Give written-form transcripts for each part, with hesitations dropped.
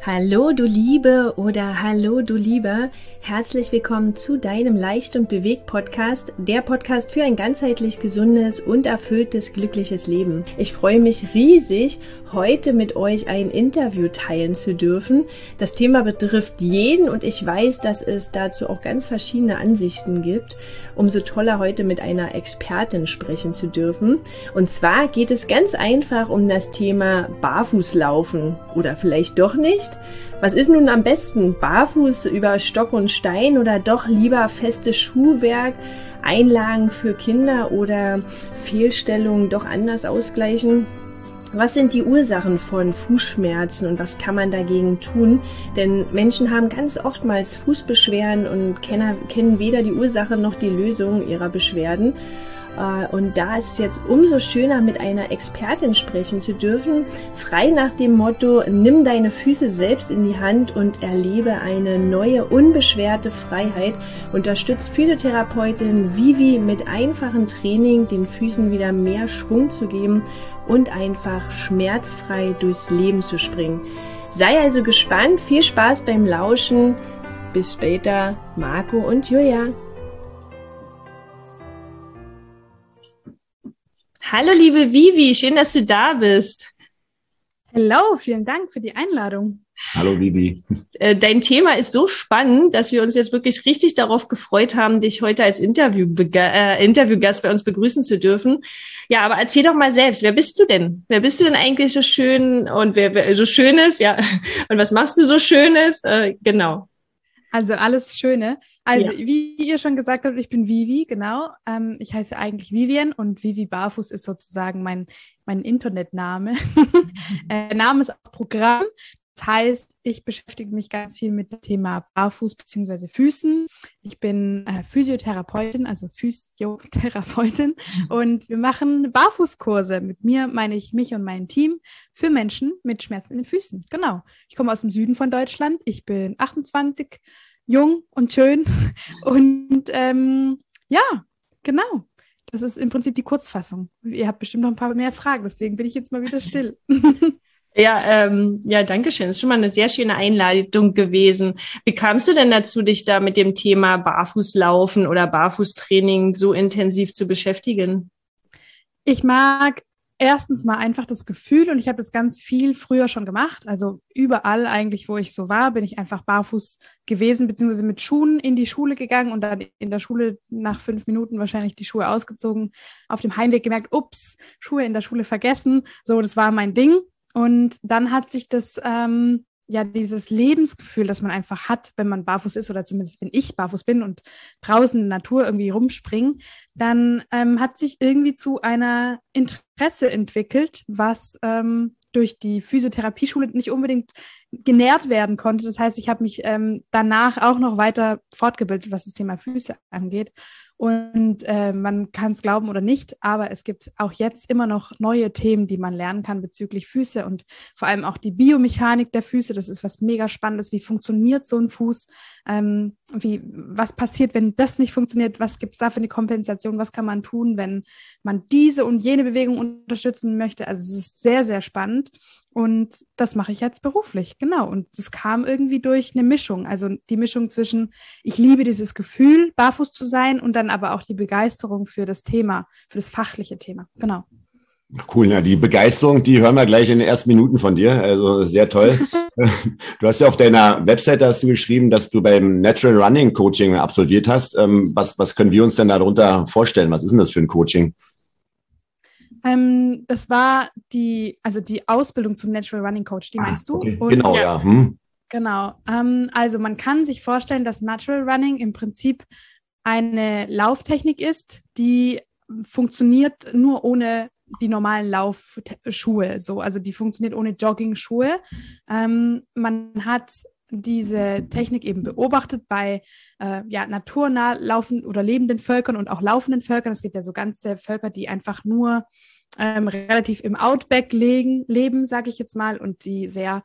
Hallo du Liebe oder hallo du Lieber, herzlich willkommen zu deinem Leicht und bewegt Podcast, der Podcast für ein ganzheitlich gesundes und erfülltes, glückliches Leben. Ich freue mich riesig, heute mit euch ein Interview teilen zu dürfen. Das Thema betrifft jeden und ich weiß, dass es dazu auch ganz verschiedene Ansichten gibt. Umso toller, heute mit einer Expertin sprechen zu dürfen. Und zwar geht es ganz einfach um das Thema Barfußlaufen oder vielleicht doch nicht. Was ist nun am besten? Barfuß über Stock und Stein oder doch lieber festes Schuhwerk, Einlagen für Kinder oder Fehlstellungen doch anders ausgleichen? Was sind die Ursachen von Fußschmerzen und was kann man dagegen tun? Denn Menschen haben ganz oftmals Fußbeschwerden und kennen weder die Ursache noch die Lösung ihrer Beschwerden. Und da ist es jetzt umso schöner, mit einer Expertin sprechen zu dürfen, frei nach dem Motto, nimm deine Füße selbst in die Hand und erlebe eine neue, unbeschwerte Freiheit. Unterstützt Physiotherapeutin Vivi mit einfachem Training, den Füßen wieder mehr Schwung zu geben und einfach schmerzfrei durchs Leben zu springen. Sei also gespannt, viel Spaß beim Lauschen. Bis später, Marco und Julia. Hallo liebe Vivi, schön, dass du da bist. Hallo, vielen Dank für die Einladung. Hallo Vivi. Dein Thema ist so spannend, dass wir uns jetzt wirklich richtig darauf gefreut haben, dich heute als Interviewgast bei uns begrüßen zu dürfen. Ja, aber erzähl doch mal selbst, wer bist du denn? Wer bist du denn eigentlich so schön und wer so Schönes? Ja, und was machst du so Schönes? Genau. Also alles Schöne. Also Ja. wie ihr schon gesagt habt, ich bin Vivi, genau. Ich heiße eigentlich Vivian und Vivi Barfuß ist sozusagen mein Internetname. Name ist auch Programm. Das heißt, ich beschäftige mich ganz viel mit dem Thema Barfuß bzw. Füßen. Ich bin Physiotherapeutin, also Physiotherapeutin und wir machen Barfußkurse. Mit mir meine ich mich und mein Team für Menschen mit Schmerzen in den Füßen. Genau. Ich komme aus dem Süden von Deutschland. Ich bin 28, jung und schön und ja, genau. Das ist im Prinzip die Kurzfassung. Ihr habt bestimmt noch ein paar mehr Fragen, deswegen bin ich jetzt mal wieder still. Ja, danke schön. Das ist schon mal eine sehr schöne Einleitung gewesen. Wie kamst du denn dazu, dich da mit dem Thema Barfußlaufen oder Barfußtraining so intensiv zu beschäftigen? Ich mag erstens mal einfach das Gefühl und ich habe das ganz viel früher schon gemacht. Also überall eigentlich, wo ich so war, bin ich einfach barfuß gewesen, beziehungsweise mit Schuhen in die Schule gegangen und dann in der Schule nach 5 Minuten wahrscheinlich die Schuhe ausgezogen. Auf dem Heimweg gemerkt, ups, Schuhe in der Schule vergessen. So, das war mein Ding. Und dann hat sich das, dieses Lebensgefühl, das man einfach hat, wenn man barfuß ist, oder zumindest wenn ich barfuß bin und draußen in der Natur irgendwie rumspringe, dann hat sich irgendwie zu einer Interesse entwickelt, was durch die Physiotherapieschule nicht unbedingt genährt werden konnte. Das heißt, ich habe mich danach auch noch weiter fortgebildet, was das Thema Füße angeht. Und man kann es glauben oder nicht, aber es gibt auch jetzt immer noch neue Themen, die man lernen kann bezüglich Füße und vor allem auch die Biomechanik der Füße. Das ist was mega Spannendes. Wie funktioniert so ein Fuß? Was passiert, wenn das nicht funktioniert? Was gibt es da für eine Kompensation? Was kann man tun, wenn man diese und jene Bewegung unterstützen möchte? Also es ist sehr, sehr spannend. Und das mache ich jetzt beruflich, genau. Und das kam irgendwie durch eine Mischung. Also die Mischung zwischen, ich liebe dieses Gefühl, barfuß zu sein und dann aber auch die Begeisterung für das Thema, für das fachliche Thema. Genau. Cool, na, die Begeisterung, die hören wir gleich in den ersten Minuten von dir. Also sehr toll. Du hast ja auf deiner Webseite hast du geschrieben, dass du beim Natural Running Coaching absolviert hast. Was können wir uns denn darunter vorstellen? Was ist denn das für ein Coaching? Das war die Ausbildung zum Natural Running Coach, die meinst du? Okay. Und, Genau, ja. Genau. Also man kann sich vorstellen, dass Natural Running im Prinzip eine Lauftechnik ist, die funktioniert nur ohne die normalen Laufschuhe. So. Also die funktioniert ohne Jogging-Schuhe. Man hat diese Technik eben beobachtet bei naturnah laufenden oder lebenden Völkern und auch laufenden Völkern. Es gibt ja so ganze Völker, die einfach nur relativ im Outback leben, sage ich jetzt mal, und die sehr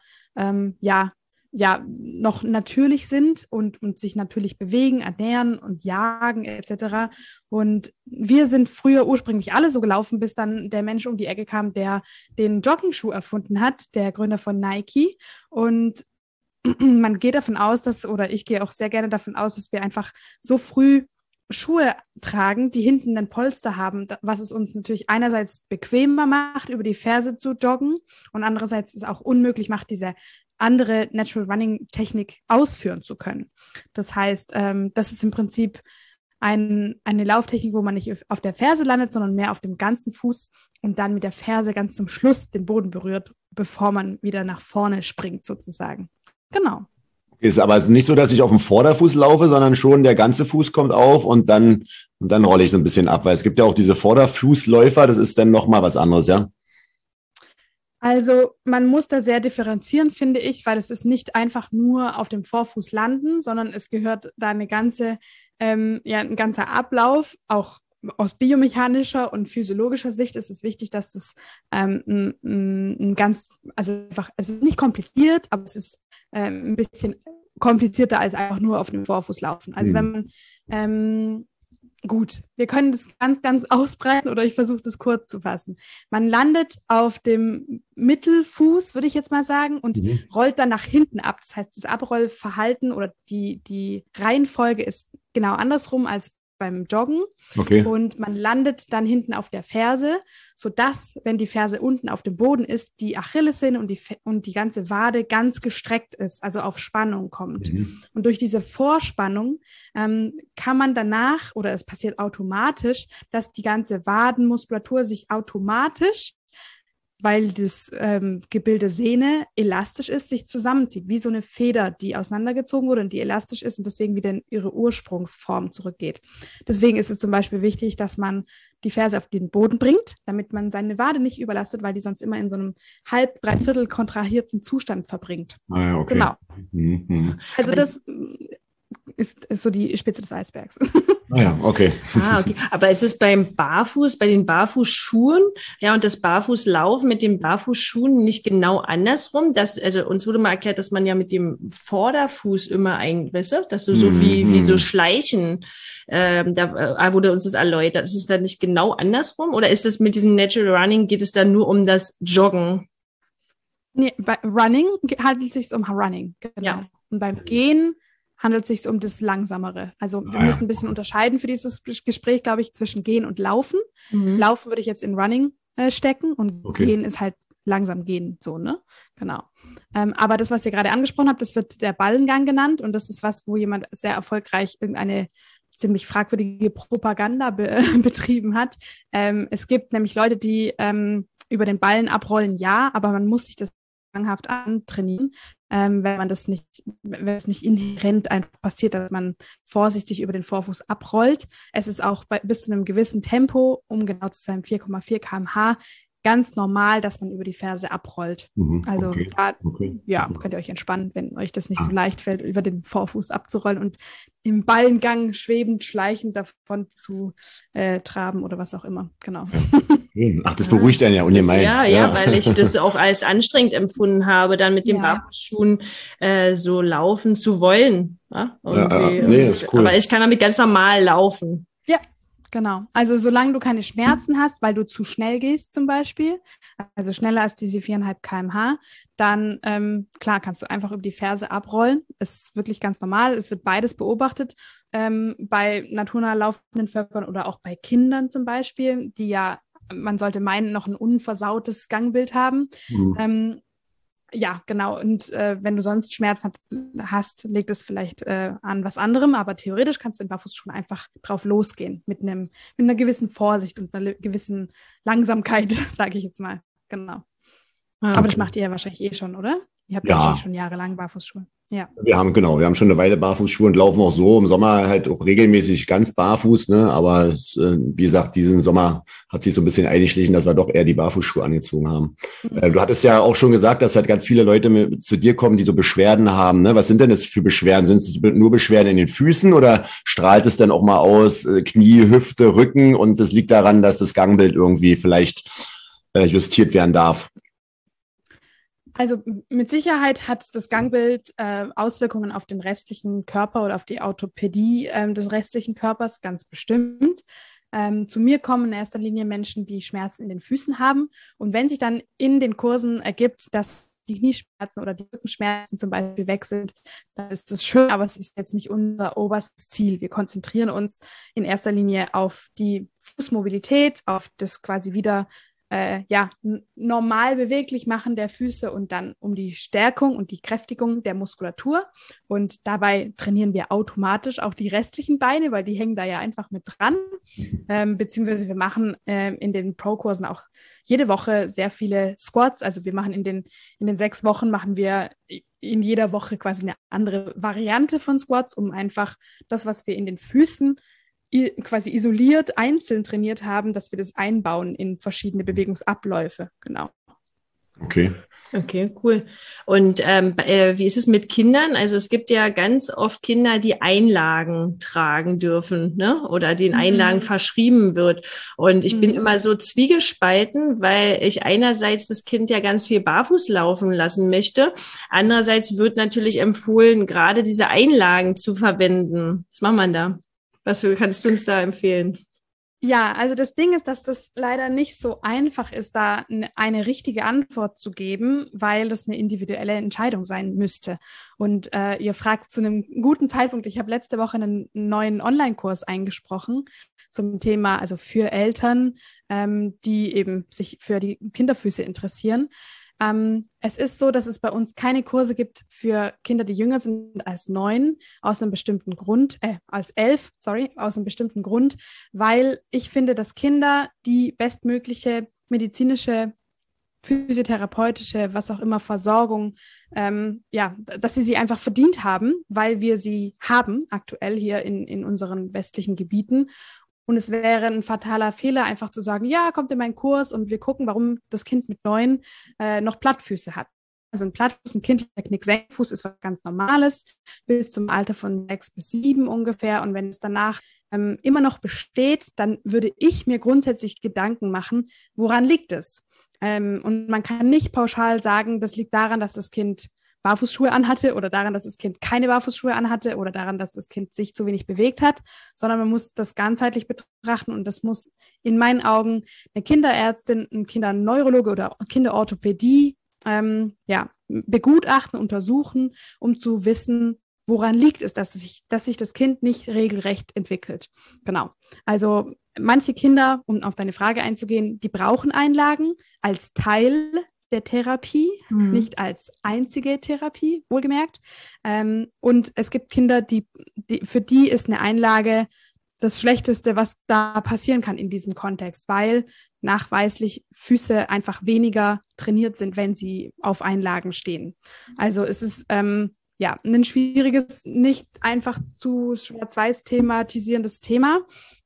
noch natürlich sind und sich natürlich bewegen, ernähren und jagen etc. Und wir sind früher ursprünglich alle so gelaufen, bis dann der Mensch um die Ecke kam, der den Jogging-Schuh erfunden hat, der Gründer von Nike. Und man geht davon aus, oder ich gehe auch sehr gerne davon aus, dass wir einfach so früh Schuhe tragen, die hinten ein Polster haben, was es uns natürlich einerseits bequemer macht, über die Ferse zu joggen und andererseits es auch unmöglich macht, diese andere Natural Running Technik ausführen zu können. Das heißt, das ist im Prinzip eine Lauftechnik, wo man nicht auf der Ferse landet, sondern mehr auf dem ganzen Fuß und dann mit der Ferse ganz zum Schluss den Boden berührt, bevor man wieder nach vorne springt sozusagen. Genau. Ist aber nicht so, dass ich auf dem Vorderfuß laufe, sondern schon der ganze Fuß kommt auf und dann rolle ich so ein bisschen ab, weil es gibt ja auch diese Vorderfußläufer, das ist dann nochmal was anderes, ja? Also man muss da sehr differenzieren, finde ich, weil es ist nicht einfach nur auf dem Vorfuß landen, sondern es gehört da ein ganzer Ablauf, auch aus biomechanischer und physiologischer Sicht ist es wichtig, dass das es ist nicht kompliziert, aber es ist ein bisschen komplizierter als einfach nur auf dem Vorfuß laufen. Also wenn man, gut, wir können das ganz, ganz ausbreiten oder ich versuche das kurz zu fassen. Man landet auf dem Mittelfuß, würde ich jetzt mal sagen, und rollt dann nach hinten ab. Das heißt, das Abrollverhalten oder die Reihenfolge ist genau andersrum als beim Joggen. Okay. Und man landet dann hinten auf der Ferse, sodass, wenn die Ferse unten auf dem Boden ist, die Achillessehne und die ganze Wade ganz gestreckt ist, also auf Spannung kommt. Und durch diese Vorspannung kann man danach, oder es passiert automatisch, dass die ganze Wadenmuskulatur sich automatisch, weil das Gebilde Sehne elastisch ist, sich zusammenzieht, wie so eine Feder, die auseinandergezogen wurde und die elastisch ist und deswegen wieder in ihre Ursprungsform zurückgeht. Deswegen ist es zum Beispiel wichtig, dass man die Ferse auf den Boden bringt, damit man seine Wade nicht überlastet, weil die sonst immer in so einem dreiviertel kontrahierten Zustand verbringt. Ah, ja, okay. Genau. Also das ist so die Spitze des Eisbergs. Ah ja, okay. Okay. Aber ist es bei den Barfußschuhen, ja, und das Barfußlaufen mit den Barfußschuhen nicht genau andersrum? Also uns wurde mal erklärt, dass man ja mit dem Vorderfuß immer weißt du, dass du so wie so Schleichen, da wurde uns das erläutert. Ist es dann nicht genau andersrum? Oder ist es mit diesem Natural Running, geht es dann nur um das Joggen? Nee, bei Running handelt es sich um Running, genau. Ja. Und beim Gehen handelt es sich um das Langsamere. Also wir müssen ein bisschen unterscheiden für dieses Gespräch, glaube ich, zwischen Gehen und Laufen. Laufen würde ich jetzt in Running stecken und Gehen ist halt langsam gehen, so, ne? Genau. Aber das, was ihr gerade angesprochen habt, das wird der Ballengang genannt und das ist was, wo jemand sehr erfolgreich irgendeine ziemlich fragwürdige Propaganda betrieben hat. Es gibt nämlich Leute, die über den Ballen abrollen, ja, aber man muss sich das zwanghaft antrainieren, wenn es nicht inhärent einfach passiert, dass man vorsichtig über den Vorfuß abrollt. Es ist auch bis zu einem gewissen Tempo, um genau zu sein, 4,4 km/h, ganz normal, dass man über die Ferse abrollt. Also könnt ihr euch entspannen, wenn euch das nicht so leicht fällt, über den Vorfuß abzurollen und im Ballengang schwebend, schleichend davon zu traben oder was auch immer. Genau. Ach, das beruhigt einen ja ungemein. Ja, weil ich das auch als anstrengend empfunden habe, dann mit den Barfußschuhen so laufen zu wollen. Ja? Nee, ist cool. Aber ich kann damit ganz normal laufen. Ja, genau. Also solange du keine Schmerzen hast, weil du zu schnell gehst zum Beispiel, also schneller als diese 4,5 km/h, dann klar kannst du einfach über die Ferse abrollen. Ist wirklich ganz normal. Es wird beides beobachtet bei naturnah laufenden Völkern oder auch bei Kindern zum Beispiel, die ja, man sollte meinen, noch ein unversautes Gangbild haben. Ja, genau. Und wenn du sonst Schmerzen hast, liegt es vielleicht an was anderem. Aber theoretisch kannst du in Barfußschuhen einfach drauf losgehen mit einer gewissen Vorsicht und einer gewissen Langsamkeit, sage ich jetzt mal. Genau. Aber das macht ihr ja wahrscheinlich eh schon, oder? Ihr habt ja wahrscheinlich schon jahrelang Barfußschuhe. Ja. Wir haben schon eine Weile Barfußschuhe und laufen auch so im Sommer halt auch regelmäßig ganz barfuß, ne? Aber wie gesagt, diesen Sommer hat sich so ein bisschen eingeschlichen, dass wir doch eher die Barfußschuhe angezogen haben. Du hattest ja auch schon gesagt, dass halt ganz viele Leute zu dir kommen, die so Beschwerden haben, ne? Was sind denn das für Beschwerden? Sind es nur Beschwerden in den Füßen oder strahlt es dann auch mal aus, Knie, Hüfte, Rücken und das liegt daran, dass das Gangbild irgendwie vielleicht justiert werden darf? Also mit Sicherheit hat das Gangbild Auswirkungen auf den restlichen Körper oder auf die Orthopädie des restlichen Körpers, ganz bestimmt. Zu mir kommen in erster Linie Menschen, die Schmerzen in den Füßen haben. Und wenn sich dann in den Kursen ergibt, dass die Knieschmerzen oder die Rückenschmerzen zum Beispiel weg sind, dann ist das schön, aber es ist jetzt nicht unser oberstes Ziel. Wir konzentrieren uns in erster Linie auf die Fußmobilität, auf das quasi wieder normal beweglich machen der Füße und dann um die Stärkung und die Kräftigung der Muskulatur. Und dabei trainieren wir automatisch auch die restlichen Beine, weil die hängen da ja einfach mit dran. Beziehungsweise wir machen in den Pro-Kursen auch jede Woche sehr viele Squats. Also wir machen in den 6 Wochen machen wir in jeder Woche quasi eine andere Variante von Squats, um einfach das, was wir in den Füßen quasi isoliert, einzeln trainiert haben, dass wir das einbauen in verschiedene Bewegungsabläufe. Genau. Okay. Okay, cool. Und wie ist es mit Kindern? Also es gibt ja ganz oft Kinder, die Einlagen tragen dürfen, ne? Oder denen Einlagen verschrieben wird. Und ich bin immer so zwiegespalten, weil ich einerseits das Kind ja ganz viel barfuß laufen lassen möchte. Andererseits wird natürlich empfohlen, gerade diese Einlagen zu verwenden. Was macht man da? Was kannst du uns da empfehlen? Ja, also das Ding ist, dass das leider nicht so einfach ist, da eine richtige Antwort zu geben, weil das eine individuelle Entscheidung sein müsste. Und ihr fragt zu einem guten Zeitpunkt. Ich habe letzte Woche einen neuen Online-Kurs eingesprochen zum Thema, also für Eltern, die eben sich für die Kinderfüße interessieren. Es ist so, dass es bei uns keine Kurse gibt für Kinder, die jünger sind als 9, aus einem bestimmten Grund, als 11, aus einem bestimmten Grund, weil ich finde, dass Kinder die bestmögliche medizinische, physiotherapeutische, was auch immer, Versorgung, dass sie einfach verdient haben, weil wir sie haben aktuell hier in unseren westlichen Gebieten. Und es wäre ein fataler Fehler, einfach zu sagen, ja, kommt in meinen Kurs und wir gucken, warum das Kind mit 9 noch Plattfüße hat. Also ein Plattfuß, ein kindlicher Knick-Senkfuß ist was ganz Normales, bis zum Alter von 6 bis 7 ungefähr. Und wenn es danach immer noch besteht, dann würde ich mir grundsätzlich Gedanken machen, woran liegt es? Und man kann nicht pauschal sagen, das liegt daran, dass das Kind Barfußschuhe anhatte oder daran, dass das Kind keine Barfußschuhe anhatte oder daran, dass das Kind sich zu wenig bewegt hat, sondern man muss das ganzheitlich betrachten und das muss in meinen Augen eine Kinderärztin, ein Kinderneurologe oder Kinderorthopädie begutachten, untersuchen, um zu wissen, woran liegt es, dass sich das Kind nicht regelrecht entwickelt. Genau. Also manche Kinder, um auf deine Frage einzugehen, die brauchen Einlagen als Teil der Therapie, nicht als einzige Therapie, wohlgemerkt. Und es gibt Kinder, für die ist eine Einlage das Schlechteste, was da passieren kann in diesem Kontext, weil nachweislich Füße einfach weniger trainiert sind, wenn sie auf Einlagen stehen. Also es ist ein schwieriges, nicht einfach zu schwarz-weiß thematisierendes Thema.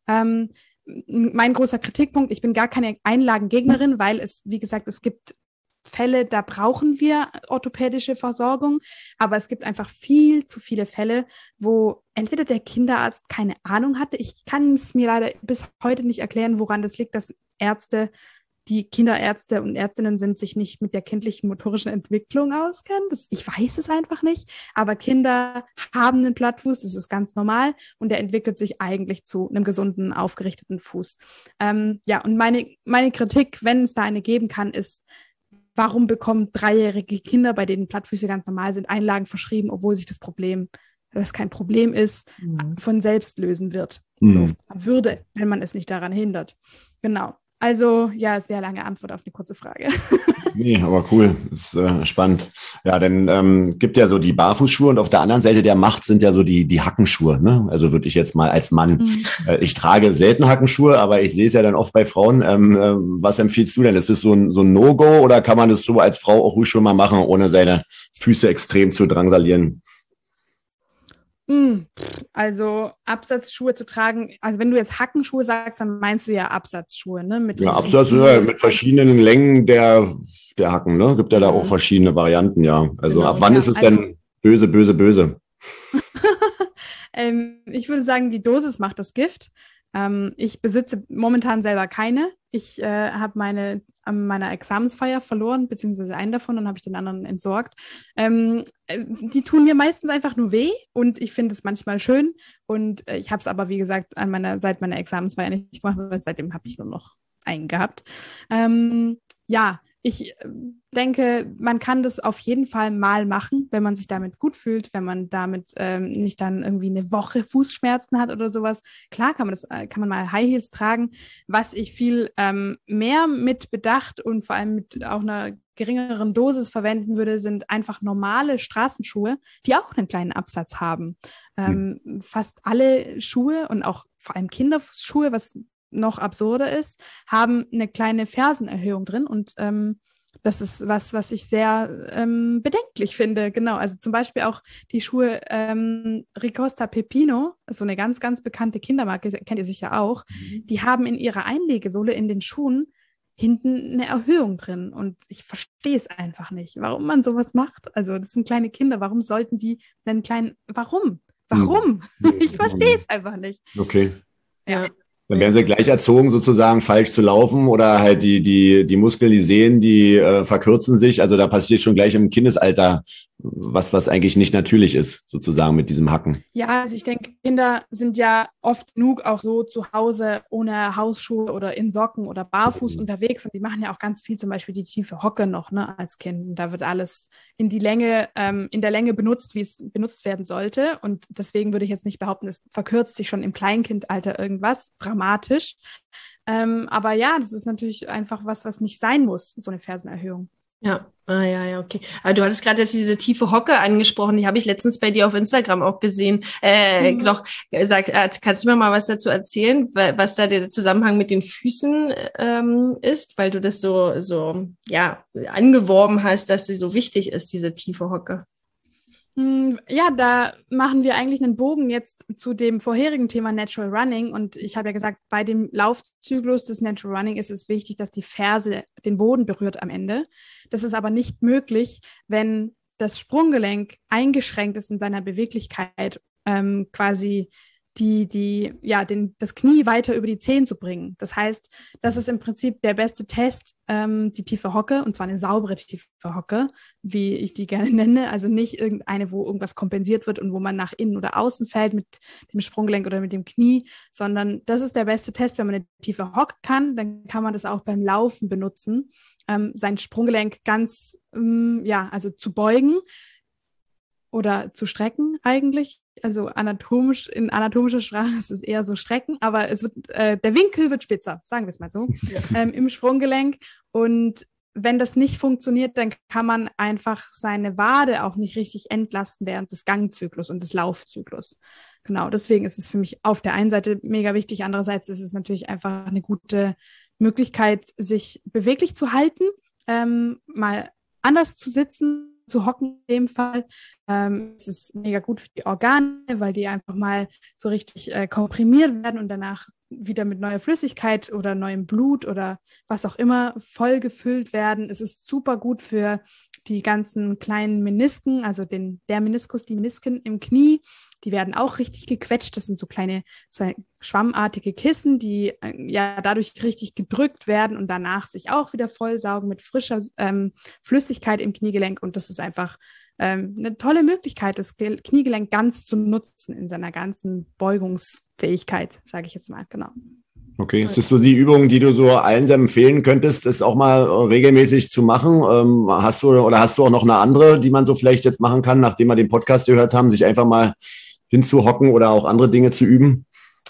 Mein großer Kritikpunkt, ich bin gar keine Einlagengegnerin, weil es, wie gesagt, es gibt Fälle, da brauchen wir orthopädische Versorgung, aber es gibt einfach viel zu viele Fälle, wo entweder der Kinderarzt keine Ahnung hatte, ich kann es mir leider bis heute nicht erklären, woran das liegt, dass die Kinderärzte und Ärztinnen sind, sich nicht mit der kindlichen motorischen Entwicklung auskennen. Ich weiß es einfach nicht, aber Kinder haben einen Plattfuß, das ist ganz normal und der entwickelt sich eigentlich zu einem gesunden, aufgerichteten Fuß. Und meine Kritik, wenn es da eine geben kann, ist, warum bekommen 3-jährige Kinder, bei denen Plattfüße ganz normal sind, Einlagen verschrieben, obwohl sich das kein Problem ist, von selbst lösen wird. So würde, wenn man es nicht daran hindert. Genau. Also, ja, sehr lange Antwort auf eine kurze Frage. Nee, aber cool. Das ist spannend. Ja, dann gibt ja so die Barfußschuhe und auf der anderen Seite der Macht sind ja so die Hackenschuhe, ne? Also würde ich jetzt mal als Mann, ich trage selten Hackenschuhe, aber ich sehe es ja dann oft bei Frauen. Was empfiehlst du denn? Ist es so ein No-Go oder kann man das so als Frau auch ruhig schon mal machen, ohne seine Füße extrem zu drangsalieren? Also Absatzschuhe zu tragen, also wenn du jetzt Hackenschuhe sagst, dann meinst du ja Absatzschuhe, ne? Mit verschiedenen Längen der Hacken, ne? Gibt ja da auch verschiedene Varianten, ja. Also genau, ab wann ist es denn böse, böse, böse? Ich würde sagen, die Dosis macht das Gift. Ich besitze momentan selber keine. Ich habe an meiner Examensfeier verloren, beziehungsweise einen davon, dann habe ich den anderen entsorgt. Die tun mir meistens einfach nur weh und ich finde es manchmal schön. Und ich habe es aber, wie gesagt, seit meiner Examensfeier nicht gemacht, weil seitdem habe ich nur noch einen gehabt. ich denke, man kann das auf jeden Fall mal machen, wenn man sich damit gut fühlt, wenn man damit nicht dann irgendwie eine Woche Fußschmerzen hat oder sowas. Klar kann man mal High Heels tragen. Was ich viel mehr mit Bedacht und vor allem mit auch einer geringeren Dosis verwenden würde, sind einfach normale Straßenschuhe, die auch einen kleinen Absatz haben. Fast alle Schuhe und auch vor allem Kinderschuhe, was noch absurder ist, haben eine kleine Fersenerhöhung drin und das ist was ich sehr bedenklich finde. Genau, also zum Beispiel auch die Schuhe Ricosta Pepino, so eine ganz, ganz bekannte Kindermarke, kennt ihr sicher auch, die haben in ihrer Einlegesohle in den Schuhen hinten eine Erhöhung drin und ich verstehe es einfach nicht, warum man sowas macht. Also das sind kleine Kinder, warum sollten die einen kleinen, warum? Ich verstehe es einfach nicht. Okay. Ja. Dann werden sie gleich erzogen, sozusagen falsch zu laufen oder halt die Muskeln, die Sehnen, die verkürzen sich. Also da passiert schon gleich im Kindesalter was eigentlich nicht natürlich ist, sozusagen mit diesem Hacken. Ja, also ich denke, Kinder sind ja oft genug auch so zu Hause ohne Hausschuhe oder in Socken oder barfuß unterwegs und die machen ja auch ganz viel, zum Beispiel die tiefe Hocke noch, ne, als Kind. Und da wird alles in der Länge benutzt, wie es benutzt werden sollte. Und deswegen würde ich jetzt nicht behaupten, es verkürzt sich schon im Kleinkindalter irgendwas dramatisch. Aber ja, das ist natürlich einfach was nicht sein muss, so eine Fersenerhöhung. Ja, ja, okay. Aber du hattest gerade jetzt diese tiefe Hocke angesprochen, die habe ich letztens bei dir auf Instagram auch gesehen. Noch gesagt, kannst du mir mal was dazu erzählen, was da der Zusammenhang mit den Füßen ist, weil du das so ja angeworben hast, dass sie so wichtig ist, diese tiefe Hocke. Ja, da machen wir eigentlich einen Bogen jetzt zu dem vorherigen Thema Natural Running. Und ich habe ja gesagt, bei dem Laufzyklus des Natural Running ist es wichtig, dass die Ferse den Boden berührt am Ende. Das ist aber nicht möglich, wenn das Sprunggelenk eingeschränkt ist in seiner Beweglichkeit, quasi das Knie weiter über die Zehen zu bringen. Das heißt, das ist im Prinzip der beste Test, die tiefe Hocke, und zwar eine saubere tiefe Hocke, wie ich die gerne nenne, also nicht irgendeine, wo irgendwas kompensiert wird und wo man nach innen oder außen fällt mit dem Sprunggelenk oder mit dem Knie, sondern das ist der beste Test. Wenn man eine tiefe Hocke kann, dann kann man das auch beim Laufen benutzen, sein Sprunggelenk ganz, also zu beugen oder zu strecken eigentlich. Also in anatomischer Sprache ist es eher so strecken, aber der Winkel wird spitzer, sagen wir es mal so, im Sprunggelenk. Und wenn das nicht funktioniert, dann kann man einfach seine Wade auch nicht richtig entlasten während des Gangzyklus und des Laufzyklus. Genau, deswegen ist es für mich auf der einen Seite mega wichtig, andererseits ist es natürlich einfach eine gute Möglichkeit, sich beweglich zu halten, mal anders zu sitzen, zu hocken in dem Fall. Es ist mega gut für die Organe, weil die einfach mal so richtig komprimiert werden und danach wieder mit neuer Flüssigkeit oder neuem Blut oder was auch immer voll gefüllt werden. Es ist super gut für die ganzen kleinen Menisken, also der Meniskus, die Menisken im Knie, die werden auch richtig gequetscht. Das sind so kleine schwammartige Kissen, die dadurch richtig gedrückt werden und danach sich auch wieder vollsaugen mit frischer Flüssigkeit im Kniegelenk. Und das ist einfach eine tolle Möglichkeit, das Kniegelenk ganz zu nutzen in seiner ganzen Beugungsfähigkeit, sage ich jetzt mal, genau. Okay, ist das so die Übung, die du so allen empfehlen könntest, das auch mal regelmäßig zu machen? Hast du auch noch eine andere, die man so vielleicht jetzt machen kann, nachdem wir den Podcast gehört haben, sich einfach mal hinzuhocken oder auch andere Dinge zu üben?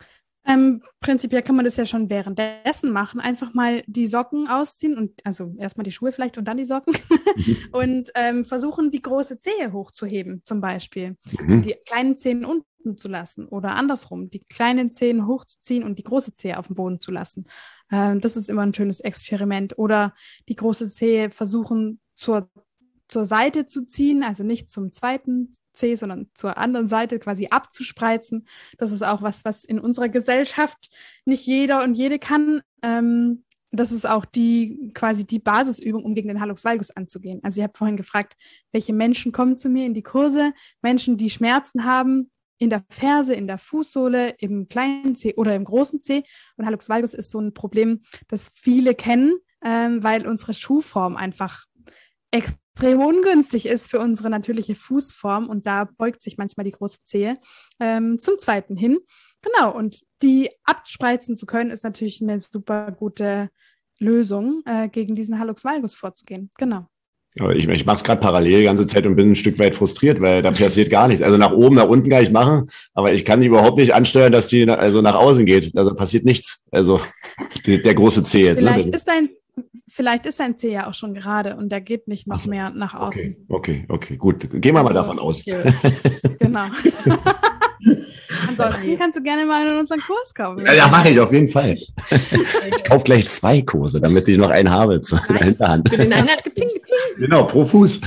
Prinzipiell kann man das ja schon währenddessen machen. Einfach mal die Socken ausziehen und also erstmal die Schuhe vielleicht und dann die Socken und versuchen, die große Zehe hochzuheben zum Beispiel. Die kleinen Zehen unten zu lassen oder andersrum, die kleinen Zehen hochzuziehen und die große Zehe auf dem Boden zu lassen. Das ist immer ein schönes Experiment. Oder die große Zehe versuchen zur Seite zu ziehen, also nicht zum zweiten Zeh, sondern zur anderen Seite quasi abzuspreizen. Das ist auch was in unserer Gesellschaft nicht jeder und jede kann. Das ist auch quasi die Basisübung, um gegen den Hallux valgus anzugehen. Also ihr habt vorhin gefragt, welche Menschen kommen zu mir in die Kurse? Menschen, die Schmerzen haben in der Ferse, in der Fußsohle, im kleinen Zeh oder im großen Zeh. Und Hallux valgus ist so ein Problem, das viele kennen, weil unsere Schuhform einfach extrem ungünstig ist für unsere natürliche Fußform und da beugt sich manchmal die große Zehe zum zweiten hin. Genau, und die abspreizen zu können, ist natürlich eine super gute Lösung, gegen diesen Hallux valgus vorzugehen. Genau. Ja, ich mache es gerade parallel die ganze Zeit und bin ein Stück weit frustriert, weil da passiert gar nichts. Also nach oben, nach unten kann ich machen, aber ich kann die überhaupt nicht ansteuern, dass die also nach außen geht. Also passiert nichts. Also der große C jetzt. Vielleicht ist dein C ja auch schon gerade und der geht nicht noch mehr nach außen. Okay, gut. Gehen wir mal davon aus. Ja. Genau. Ansonsten kannst du gerne mal in unseren Kurs kommen. Ja, mache ich auf jeden Fall. Ich kaufe gleich 2 Kurse, damit ich noch einen habe in der Hinterhand. Für den einen hat Genau, pro Fuß.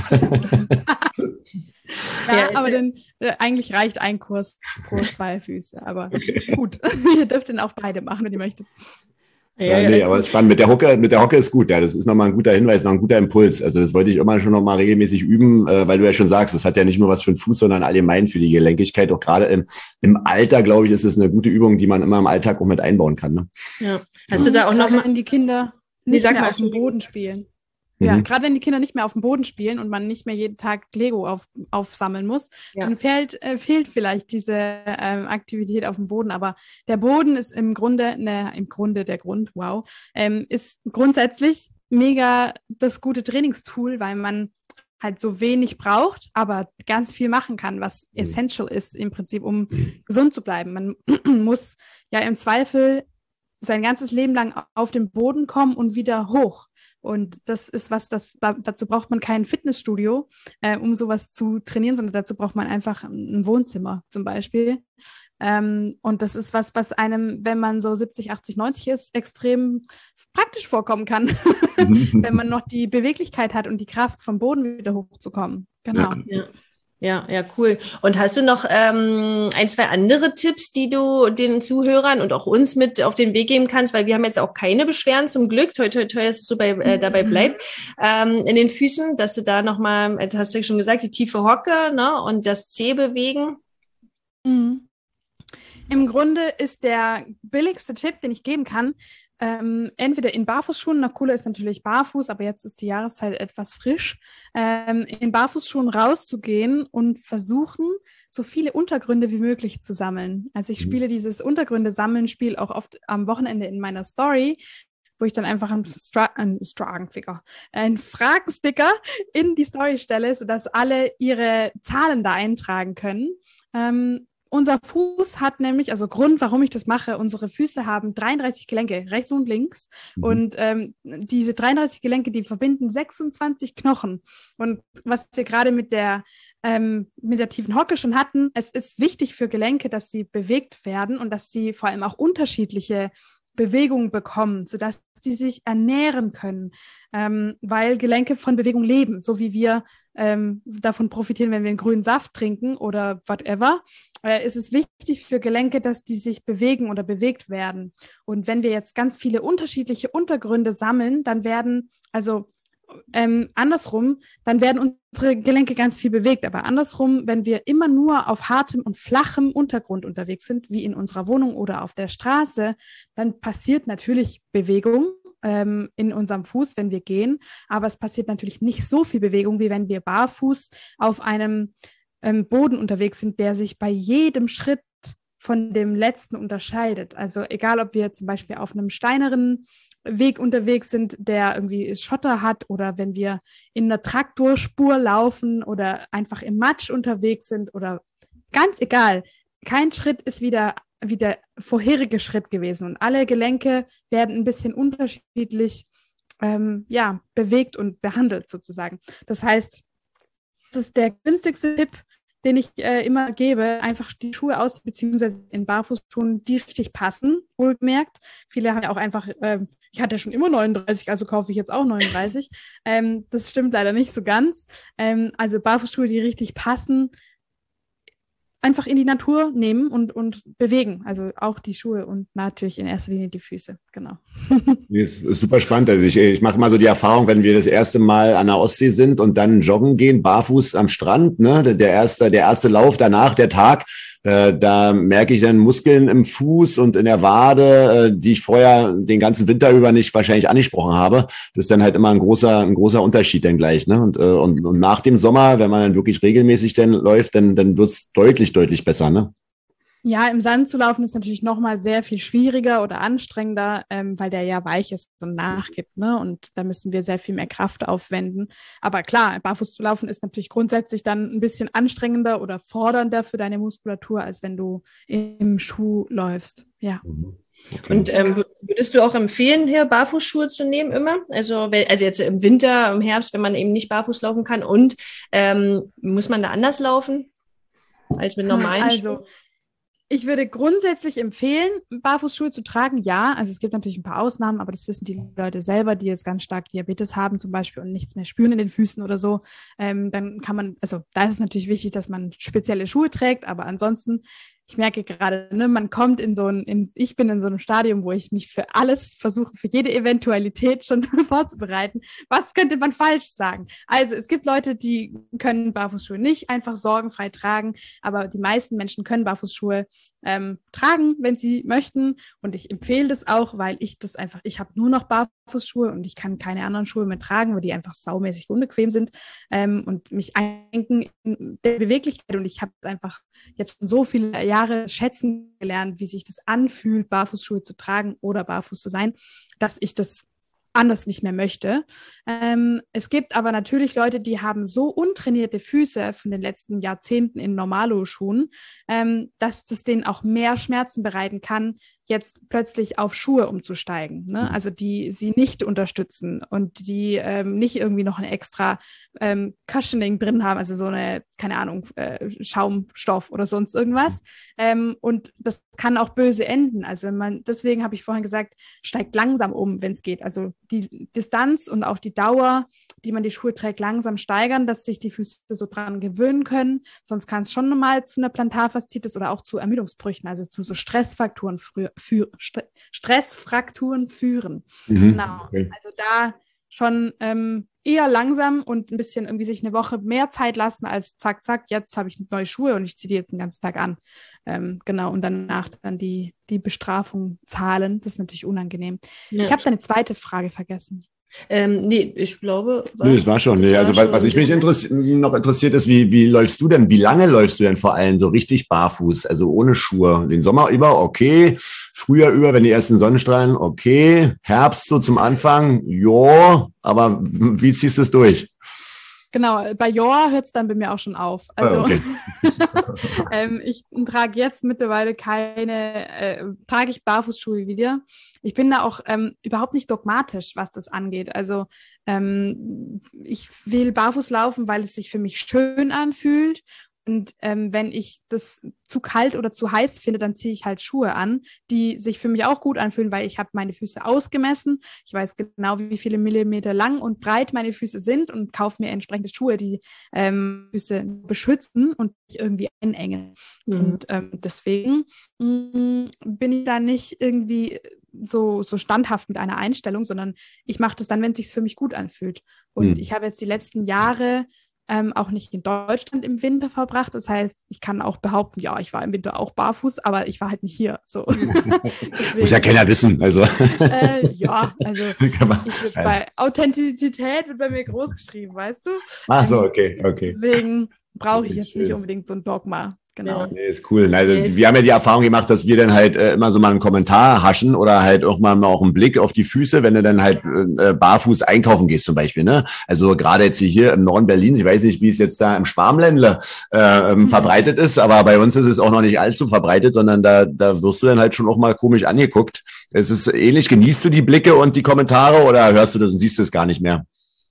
Ja, aber dann eigentlich reicht ein Kurs pro 2 Füße. Aber ist gut. Ihr dürft den auch beide machen, wenn ihr möchtet. Ja, nee, aber das ist spannend. Mit der Hocke ist gut. Ja, das ist nochmal ein guter Hinweis, noch ein guter Impuls. Also das wollte ich immer schon nochmal regelmäßig üben, weil du ja schon sagst, das hat ja nicht nur was für den Fuß, sondern allgemein für die Gelenkigkeit. Auch gerade im Alter, glaube ich, ist es eine gute Übung, die man immer im Alltag auch mit einbauen kann. Ne? Ja. Hast du da auch nochmal, wenn die Kinder nicht mehr auf dem Boden spielen? Ja, gerade wenn die Kinder nicht mehr auf dem Boden spielen und man nicht mehr jeden Tag Lego aufsammeln muss, dann fehlt vielleicht diese Aktivität auf dem Boden. Aber der Boden ist im Grunde der Grund, ist grundsätzlich mega das gute Trainingstool, weil man halt so wenig braucht, aber ganz viel machen kann, was essential ist im Prinzip, um gesund zu bleiben. Man muss ja im Zweifel sein ganzes Leben lang auf den Boden kommen und wieder hoch. Und das ist dazu braucht man kein Fitnessstudio, um sowas zu trainieren, sondern dazu braucht man einfach ein Wohnzimmer zum Beispiel. Und das ist was einem, wenn man so 70, 80, 90 ist, extrem praktisch vorkommen kann, wenn man noch die Beweglichkeit hat und die Kraft, vom Boden wieder hochzukommen. Genau. Ja, cool. Und hast du noch 1, 2 andere Tipps, die du den Zuhörern und auch uns mit auf den Weg geben kannst? Weil wir haben jetzt auch keine Beschwerden zum Glück. Toi, toi, toi, dass es so dabei bleibt. In den Füßen, dass du da nochmal, hast du ja schon gesagt, die tiefe Hocke, ne, und das C bewegen. Mhm. Im Grunde ist der billigste Tipp, den ich geben kann, entweder in Barfußschuhen, na cooler ist natürlich barfuß, aber jetzt ist die Jahreszeit etwas frisch, in Barfußschuhen rauszugehen und versuchen, so viele Untergründe wie möglich zu sammeln. Also ich spiele dieses Untergründe-Sammeln-Spiel auch oft am Wochenende in meiner Story, wo ich dann einfach einen Fragensticker in die Story stelle, sodass alle ihre Zahlen da eintragen können. Unser Fuß hat nämlich, also Grund, warum ich das mache, unsere Füße haben 33 Gelenke, rechts und links. Und diese 33 Gelenke, die verbinden 26 Knochen. Und was wir gerade mit der tiefen Hocke schon hatten, es ist wichtig für Gelenke, dass sie bewegt werden und dass sie vor allem auch unterschiedliche Bewegung bekommen, sodass sie sich ernähren können, weil Gelenke von Bewegung leben, so wie wir davon profitieren, wenn wir einen grünen Saft trinken oder whatever, ist es wichtig für Gelenke, dass die sich bewegen oder bewegt werden. Und wenn wir jetzt ganz viele unterschiedliche Untergründe sammeln, dann werden, andersrum, dann werden unsere Gelenke ganz viel bewegt. Aber andersrum, wenn wir immer nur auf hartem und flachem Untergrund unterwegs sind, wie in unserer Wohnung oder auf der Straße, dann passiert natürlich Bewegung in unserem Fuß, wenn wir gehen. Aber es passiert natürlich nicht so viel Bewegung, wie wenn wir barfuß auf einem Boden unterwegs sind, der sich bei jedem Schritt von dem letzten unterscheidet. Also egal, ob wir zum Beispiel auf einem steineren Weg unterwegs sind, der irgendwie Schotter hat, oder wenn wir in einer Traktorspur laufen oder einfach im Matsch unterwegs sind oder ganz egal. Kein Schritt ist wie der vorherige Schritt gewesen und alle Gelenke werden ein bisschen unterschiedlich bewegt und behandelt sozusagen. Das heißt, das ist der günstigste Tipp, den ich immer gebe, einfach die Schuhe aus, beziehungsweise in Barfußschuhen, die richtig passen, wohlgemerkt. Viele haben ja auch einfach, ich hatte schon immer 39, also kaufe ich jetzt auch 39. Das stimmt leider nicht so ganz. Also Barfußschuhe, die richtig passen, einfach in die Natur nehmen und bewegen. Also auch die Schuhe und natürlich in erster Linie die Füße. Genau. Das ist super spannend. Also ich mache mal so die Erfahrung, wenn wir das erste Mal an der Ostsee sind und dann joggen gehen, barfuß am Strand, ne, der erste Lauf, danach der Tag, da merke ich dann Muskeln im Fuß und in der Wade, die ich vorher den ganzen Winter über nicht wahrscheinlich angesprochen habe. Das ist dann halt immer ein großer Unterschied dann gleich, ne? Und nach dem Sommer, wenn man dann wirklich regelmäßig dann läuft, dann wird's deutlich besser, ne? Ja, im Sand zu laufen ist natürlich nochmal sehr viel schwieriger oder anstrengender, weil der ja weich ist und nachgibt, ne? Und da müssen wir sehr viel mehr Kraft aufwenden. Aber klar, barfuß zu laufen ist natürlich grundsätzlich dann ein bisschen anstrengender oder fordernder für deine Muskulatur, als wenn du im Schuh läufst. Ja. Okay. Und würdest du auch empfehlen, hier Barfußschuhe zu nehmen immer? Also jetzt im Winter, im Herbst, wenn man eben nicht barfuß laufen kann. Und muss man da anders laufen als mit normalen Schuhen? Ich würde grundsätzlich empfehlen, Barfußschuhe zu tragen. Ja, also es gibt natürlich ein paar Ausnahmen, aber das wissen die Leute selber, die jetzt ganz stark Diabetes haben zum Beispiel und nichts mehr spüren in den Füßen oder so. Dann kann man, also da ist es natürlich wichtig, dass man spezielle Schuhe trägt, aber ansonsten, ich merke gerade, ne, man kommt ich bin in so einem Stadium, wo ich mich für alles versuche, für jede Eventualität schon vorzubereiten. Was könnte man falsch sagen? Also es gibt Leute, die können Barfußschuhe nicht einfach sorgenfrei tragen, aber die meisten Menschen können Barfußschuhe tragen, wenn sie möchten. Und ich empfehle das auch, weil ich habe nur noch Barfußschuhe und ich kann keine anderen Schuhe mehr tragen, weil die einfach saumäßig unbequem sind und mich einengen in der Beweglichkeit. Und ich habe einfach jetzt schon so viele Jahre schätzen gelernt, wie sich das anfühlt, Barfußschuhe zu tragen oder barfuß zu sein, dass ich das anders nicht mehr möchte. Es gibt aber natürlich Leute, die haben so untrainierte Füße von den letzten Jahrzehnten in Normalo-Schuhen, dass das denen auch mehr Schmerzen bereiten kann, jetzt plötzlich auf Schuhe umzusteigen, ne? Also die sie nicht unterstützen und die nicht irgendwie noch ein extra Cushioning drin haben, also so eine, keine Ahnung, Schaumstoff oder sonst irgendwas. Und das kann auch böse enden. Also deswegen habe ich vorhin gesagt, steigt langsam um, wenn es geht. Also die Distanz und auch die Dauer, die man die Schuhe trägt, langsam steigern, dass sich die Füße so dran gewöhnen können. Sonst kann es schon mal zu einer Plantarfaszitis oder auch zu Ermüdungsbrüchen, also zu so Stressfrakturen führen. Genau. Okay. Also da schon eher langsam und ein bisschen irgendwie sich eine Woche mehr Zeit lassen als zack, zack, jetzt habe ich neue Schuhe und ich ziehe die jetzt den ganzen Tag an. Genau, und danach dann die Bestrafung zahlen. Das ist natürlich unangenehm. Ja. Ich habe deine zweite Frage vergessen. Nee, ich glaube. Nee, das war schon. Nee. Also, was mich noch interessiert ist, wie läufst du denn? Wie lange läufst du denn vor allem so richtig barfuß, also ohne Schuhe? Den Sommer über, okay. Frühjahr über, wenn die ersten Sonnenstrahlen, okay. Herbst so zum Anfang, jo. Aber wie ziehst du es durch? Genau, bei Joa hört es dann bei mir auch schon auf. Also okay. Ich trage jetzt mittlerweile trage ich Barfußschuhe wieder. Ich bin da auch überhaupt nicht dogmatisch, was das angeht. Also ich will barfuß laufen, weil es sich für mich schön anfühlt. Und wenn ich das zu kalt oder zu heiß finde, dann ziehe ich halt Schuhe an, die sich für mich auch gut anfühlen, weil ich habe meine Füße ausgemessen. Ich weiß genau, wie viele Millimeter lang und breit meine Füße sind und kaufe mir entsprechende Schuhe, die Füße beschützen und nicht irgendwie einengen. Und deswegen bin ich da nicht irgendwie so standhaft mit einer Einstellung, sondern ich mache das dann, wenn es sich für mich gut anfühlt. Und ich habe jetzt die letzten Jahre auch nicht in Deutschland im Winter verbracht. Das heißt, ich kann auch behaupten, ja, ich war im Winter auch barfuß, aber ich war halt nicht hier. So. Muss ja keiner wissen. Also. Ja, also bei Authentizität wird bei mir groß geschrieben, weißt du? Ach so, okay. Deswegen brauche ich jetzt nicht unbedingt so ein Dogma. Genau. Ja, nee, ist cool. Also, wir haben ja die Erfahrung gemacht, dass wir dann halt immer so mal einen Kommentar haschen oder halt auch mal auch einen Blick auf die Füße, wenn du dann halt barfuß einkaufen gehst zum Beispiel. Ne? Also gerade jetzt hier im Norden Berlins, ich weiß nicht, wie es jetzt da im Schwarmländle verbreitet ist, aber bei uns ist es auch noch nicht allzu verbreitet, sondern da wirst du dann halt schon auch mal komisch angeguckt. Es ist ähnlich. Genießt du die Blicke und die Kommentare oder hörst du das und siehst es gar nicht mehr?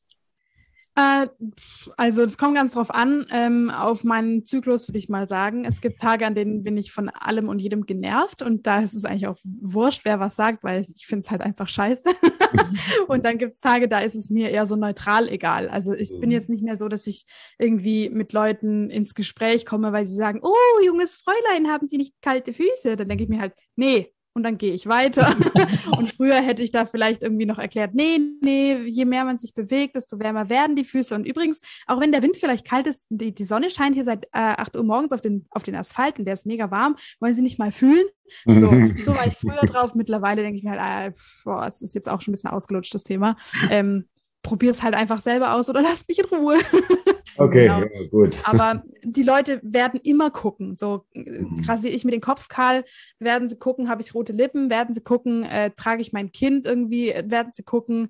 Also es kommt ganz drauf an, auf meinen Zyklus würde ich mal sagen. Es gibt Tage, an denen bin ich von allem und jedem genervt und da ist es eigentlich auch wurscht, wer was sagt, weil ich finde es halt einfach scheiße. Und dann gibt es Tage, da ist es mir eher so neutral egal. Also ich bin jetzt nicht mehr so, dass ich irgendwie mit Leuten ins Gespräch komme, weil sie sagen, oh, junges Fräulein, haben Sie nicht kalte Füße? Dann denke ich mir halt, nee. Und dann gehe ich weiter. Und früher hätte ich da vielleicht irgendwie noch erklärt, nee, je mehr man sich bewegt, desto wärmer werden die Füße. Und übrigens, auch wenn der Wind vielleicht kalt ist, die Sonne scheint hier seit 8 Uhr morgens auf den Asphalt und der ist mega warm. Wollen Sie nicht mal fühlen? So war ich früher drauf. Mittlerweile denke ich mir halt, es ist jetzt auch schon ein bisschen ausgelutscht, das Thema. Probier es halt einfach selber aus oder lass mich in Ruhe. Okay, Genau. ja, gut. Aber die Leute werden immer gucken. So rasiere ich mir den Kopf kahl, werden sie gucken, habe ich rote Lippen, werden sie gucken, trage ich mein Kind irgendwie, werden sie gucken.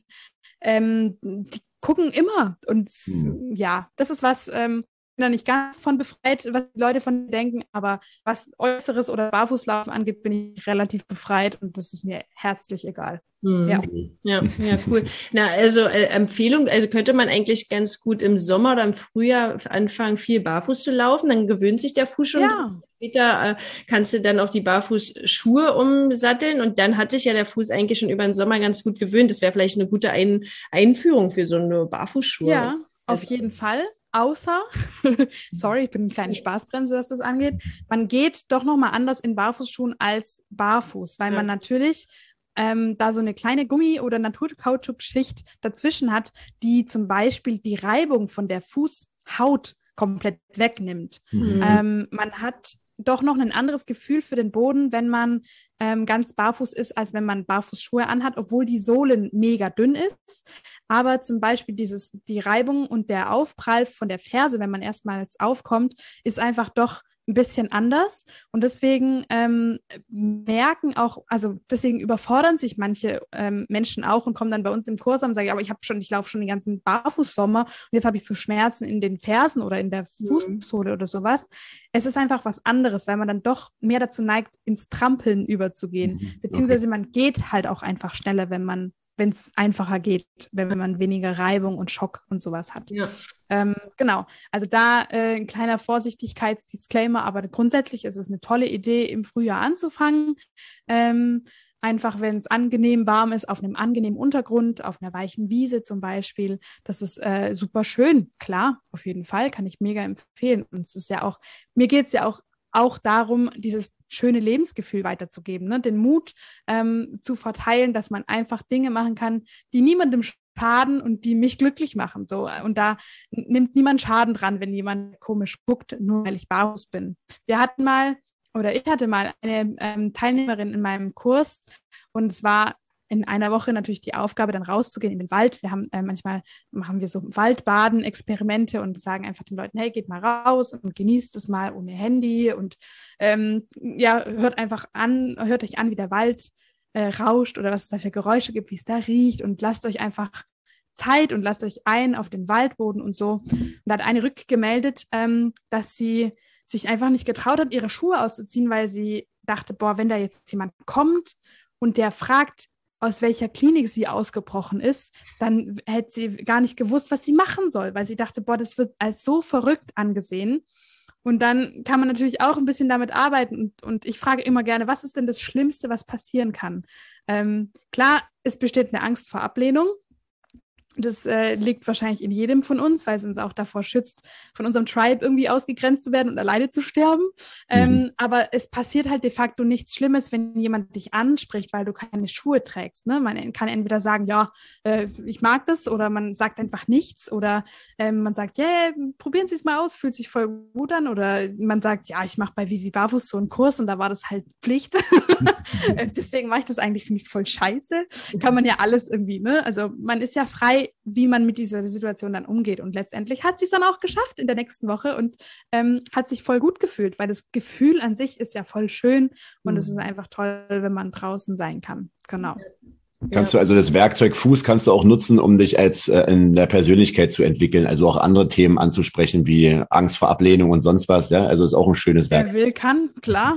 Die gucken immer. Und ja, das ist was, bin da nicht ganz von befreit, was die Leute von denken, aber was Äußeres oder Barfußlaufen angeht, bin ich relativ befreit und das ist mir herzlich egal. Ja. Ja, cool. Na, also Empfehlung, also könnte man eigentlich ganz gut im Sommer oder im Frühjahr anfangen, viel barfuß zu laufen, dann gewöhnt sich der Fuß schon. Ja. Später kannst du dann auf die Barfußschuhe umsatteln und dann hat sich ja der Fuß eigentlich schon über den Sommer ganz gut gewöhnt. Das wäre vielleicht eine gute Einführung für so eine Barfußschuhe. Ja, auf jeden Fall. Außer, sorry, ich bin eine kleine Spaßbremse, was das angeht, man geht doch nochmal anders in Barfußschuhen als barfuß, weil man natürlich da so eine kleine Gummi- oder Naturkautschukschicht dazwischen hat, die zum Beispiel die Reibung von der Fußhaut komplett wegnimmt. Man hat doch noch ein anderes Gefühl für den Boden, wenn man ganz barfuß ist, als wenn man Barfußschuhe anhat, obwohl die Sohlen mega dünn ist. Aber zum Beispiel die Reibung und der Aufprall von der Ferse, wenn man erstmals aufkommt, ist einfach doch ein bisschen anders. Und deswegen merken auch, also deswegen überfordern sich manche Menschen auch und kommen dann bei uns im Kurs und sagen, aber ich laufe schon den ganzen Barfußsommer und jetzt habe ich so Schmerzen in den Fersen oder in der Fußsohle oder sowas. Es ist einfach was anderes, weil man dann doch mehr dazu neigt, ins Trampeln überzugehen. Beziehungsweise man geht halt auch einfach schneller, wenn es einfacher geht, wenn man weniger Reibung und Schock und sowas hat. Ja. Genau, also da ein kleiner Vorsichtigkeitsdisclaimer, aber grundsätzlich ist es eine tolle Idee, im Frühjahr anzufangen. Einfach, wenn es angenehm warm ist, auf einem angenehmen Untergrund, auf einer weichen Wiese zum Beispiel. Das ist super schön, klar, auf jeden Fall, kann ich mega empfehlen. Und es ist ja auch, mir geht es ja auch darum, dieses schöne Lebensgefühl weiterzugeben, ne? Den Mut zu verteilen, dass man einfach Dinge machen kann, die niemandem schaden und die mich glücklich machen. So. Und da nimmt niemand Schaden dran, wenn jemand komisch guckt, nur weil ich barfuß bin. Ich hatte mal eine Teilnehmerin in meinem Kurs und es war in einer Woche natürlich die Aufgabe, dann rauszugehen in den Wald. Wir haben manchmal machen wir so Waldbaden-Experimente und sagen einfach den Leuten, hey, geht mal raus und genießt es mal ohne Handy und hört euch an, wie der Wald rauscht oder was es da für Geräusche gibt, wie es da riecht und lasst euch einfach Zeit und lasst euch ein auf den Waldboden und so. Und da hat eine rückgemeldet, dass sie sich einfach nicht getraut hat, ihre Schuhe auszuziehen, weil sie dachte, boah, wenn da jetzt jemand kommt und der fragt, aus welcher Klinik sie ausgebrochen ist, dann hätte sie gar nicht gewusst, was sie machen soll, weil sie dachte, boah, das wird als so verrückt angesehen. Und dann kann man natürlich auch ein bisschen damit arbeiten. Und ich frage immer gerne, was ist denn das Schlimmste, was passieren kann? Klar, es besteht eine Angst vor Ablehnung. Das liegt wahrscheinlich in jedem von uns, weil es uns auch davor schützt, von unserem Tribe irgendwie ausgegrenzt zu werden und alleine zu sterben. Aber es passiert halt de facto nichts Schlimmes, wenn jemand dich anspricht, weil du keine Schuhe trägst. Ne? Man kann entweder sagen, ja, ich mag das, oder man sagt einfach nichts, oder man sagt, yeah, probieren Sie es mal aus, fühlt sich voll gut an, oder man sagt, ja, ich mache bei Vivi Barfuß so einen Kurs und da war das halt Pflicht. Deswegen mache ich das eigentlich, finde ich voll scheiße. Kann man ja alles irgendwie, ne? Also man ist ja frei, wie man mit dieser Situation dann umgeht. Und letztendlich hat sie es dann auch geschafft in der nächsten Woche und hat sich voll gut gefühlt, weil das Gefühl an sich ist ja voll schön und es ist einfach toll, wenn man draußen sein kann. Genau. Kannst du also das Werkzeug Fuß kannst du auch nutzen, um dich als in der Persönlichkeit zu entwickeln, also auch andere Themen anzusprechen, wie Angst vor Ablehnung und sonst was, ja? Also ist auch ein schönes Werkzeug. Wer will, kann, klar.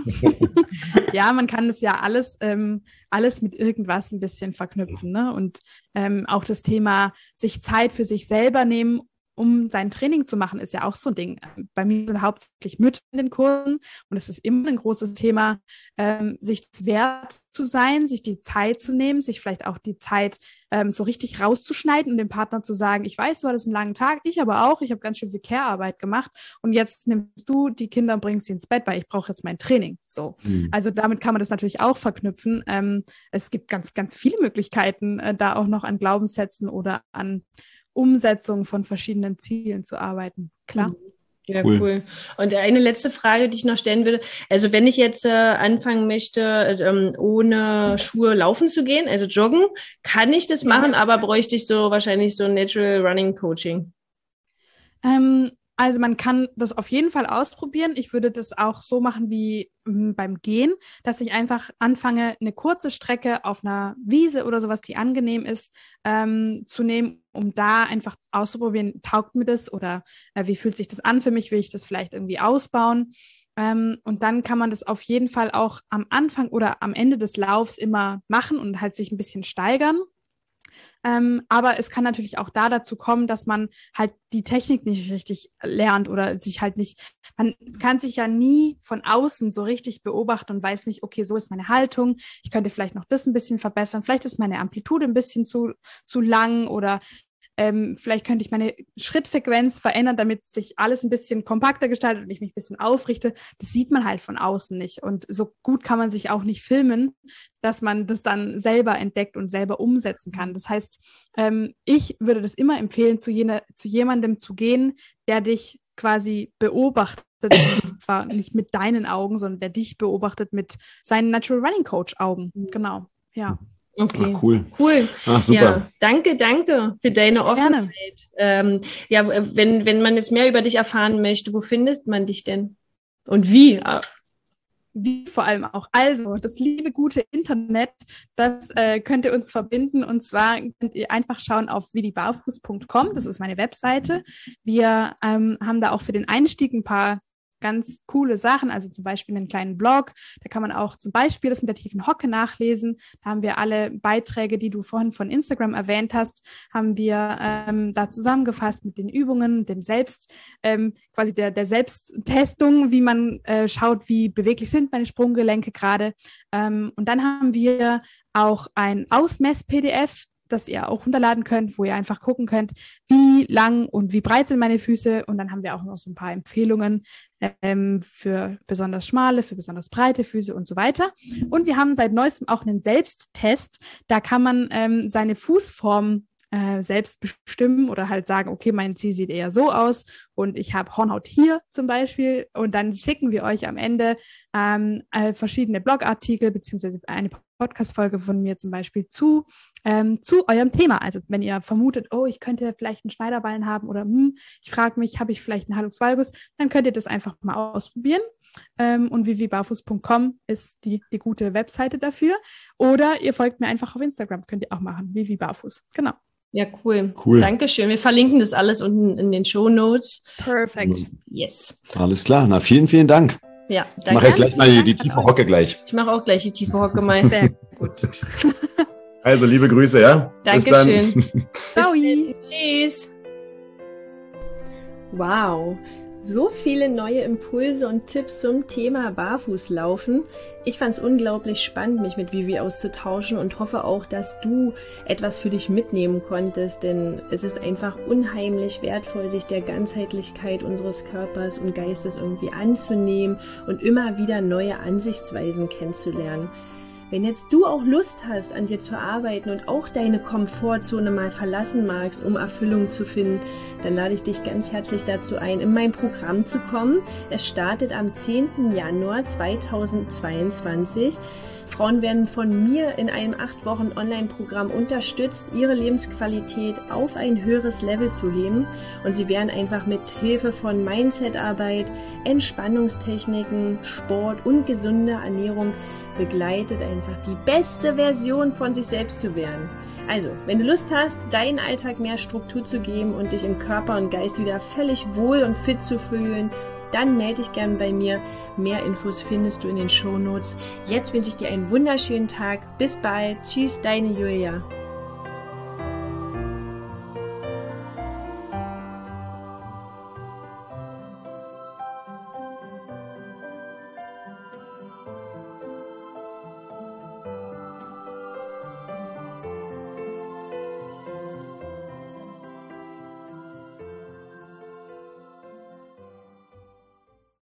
Ja, man kann es ja alles mit irgendwas ein bisschen verknüpfen, ne? Und auch das Thema sich Zeit für sich selber nehmen, um sein Training zu machen, ist ja auch so ein Ding. Bei mir sind hauptsächlich Mütter in den Kursen und es ist immer ein großes Thema, sich wert zu sein, sich die Zeit zu nehmen, sich vielleicht auch die Zeit so richtig rauszuschneiden und dem Partner zu sagen, ich weiß, du hattest einen langen Tag, ich aber auch, ich habe ganz schön viel Care-Arbeit gemacht und jetzt nimmst du die Kinder und bringst sie ins Bett, weil ich brauche jetzt mein Training. So. Also damit kann man das natürlich auch verknüpfen. Es gibt ganz, ganz viele Möglichkeiten, da auch noch an Glaubenssätzen oder an Umsetzung von verschiedenen Zielen zu arbeiten. Klar. Ja, cool. Und eine letzte Frage, die ich noch stellen würde. Also wenn ich jetzt anfangen möchte, ohne Schuhe laufen zu gehen, also joggen, kann ich das machen, aber bräuchte ich wahrscheinlich so ein Natural Running Coaching? Also man kann das auf jeden Fall ausprobieren. Ich würde das auch so machen wie beim Gehen, dass ich einfach anfange, eine kurze Strecke auf einer Wiese oder sowas, die angenehm ist, zu nehmen, um da einfach auszuprobieren, taugt mir das oder wie fühlt sich das an für mich, will ich das vielleicht irgendwie ausbauen. Und dann kann man das auf jeden Fall auch am Anfang oder am Ende des Laufs immer machen und halt sich ein bisschen steigern. Aber es kann natürlich auch dazu kommen, dass man halt die Technik nicht richtig lernt oder sich halt nicht, man kann sich ja nie von außen so richtig beobachten und weiß nicht, okay, so ist meine Haltung, ich könnte vielleicht noch das ein bisschen verbessern, vielleicht ist meine Amplitude ein bisschen zu lang oder vielleicht könnte ich meine Schrittfrequenz verändern, damit sich alles ein bisschen kompakter gestaltet und ich mich ein bisschen aufrichte. Das sieht man halt von außen nicht. Und so gut kann man sich auch nicht filmen, dass man das dann selber entdeckt und selber umsetzen kann. Das heißt, ich würde das immer empfehlen, zu jemandem zu gehen, der dich quasi beobachtet. Und zwar nicht mit deinen Augen, sondern der dich beobachtet mit seinen Natural Running Coach Augen. Genau, ja. Okay, ach, cool. Ach, super. Ja, danke für deine Offenheit. Ja, wenn man jetzt mehr über dich erfahren möchte, wo findet man dich denn? Und wie? Wie vor allem auch. Also, das liebe, gute Internet, das könnt ihr uns verbinden. Und zwar könnt ihr einfach schauen auf widibarfuß.com. Das ist meine Webseite. Wir haben da auch für den Einstieg ein paar ganz coole Sachen, also zum Beispiel einen kleinen Blog, da kann man auch zum Beispiel das mit der tiefen Hocke nachlesen, da haben wir alle Beiträge, die du vorhin von Instagram erwähnt hast, haben wir da zusammengefasst mit den Übungen, dem quasi der Selbsttestung, wie man schaut, wie beweglich sind meine Sprunggelenke gerade, und dann haben wir auch ein Ausmess-PDF, das ihr auch runterladen könnt, wo ihr einfach gucken könnt, wie lang und wie breit sind meine Füße. Und dann haben wir auch noch so ein paar Empfehlungen für besonders schmale, für besonders breite Füße und so weiter. Und wir haben seit neuestem auch einen Selbsttest. Da kann man seine Fußform selbst bestimmen oder halt sagen, okay, mein Ziel sieht eher so aus und ich habe Hornhaut hier zum Beispiel. Und dann schicken wir euch am Ende verschiedene Blogartikel beziehungsweise eine Podcast-Folge von mir zum Beispiel zu eurem Thema. Also wenn ihr vermutet, oh, ich könnte vielleicht einen Schneiderballen haben oder ich frage mich, habe ich vielleicht einen Hallux valgus, dann könnt ihr das einfach mal ausprobieren. Und wiwibarfuß.com ist die gute Webseite dafür. Oder ihr folgt mir einfach auf Instagram, könnt ihr auch machen, wiwibarfuß. Genau. Ja, cool. Dankeschön. Wir verlinken das alles unten in den Shownotes. Perfekt. Yes. Alles klar. Na, vielen, vielen Dank. Ja, danke. Ich mache jetzt gleich mal die tiefe Hocke gleich. Ich mache auch gleich die tiefe Hocke mal. Sehr gut. Also, liebe Grüße, ja? Dankeschön. Bis dann. Tschüss. Wow. So viele neue Impulse und Tipps zum Thema Barfußlaufen. Ich fand es unglaublich spannend, mich mit Vivi auszutauschen und hoffe auch, dass du etwas für dich mitnehmen konntest, denn es ist einfach unheimlich wertvoll, sich der Ganzheitlichkeit unseres Körpers und Geistes irgendwie anzunehmen und immer wieder neue Ansichtsweisen kennenzulernen. Wenn jetzt du auch Lust hast, an dir zu arbeiten und auch deine Komfortzone mal verlassen magst, um Erfüllung zu finden, dann lade ich dich ganz herzlich dazu ein, in mein Programm zu kommen. Es startet am 10. Januar 2022. Frauen werden von mir in einem 8 Wochen Online-Programm unterstützt, ihre Lebensqualität auf ein höheres Level zu heben. Und sie werden einfach mit Hilfe von Mindset-Arbeit, Entspannungstechniken, Sport und gesunder Ernährung begleitet, einfach die beste Version von sich selbst zu werden. Also, wenn du Lust hast, deinen Alltag mehr Struktur zu geben und dich im Körper und Geist wieder völlig wohl und fit zu fühlen, dann melde dich gerne bei mir. Mehr Infos findest du in den Shownotes. Jetzt wünsche ich dir einen wunderschönen Tag. Bis bald. Tschüss, deine Julia.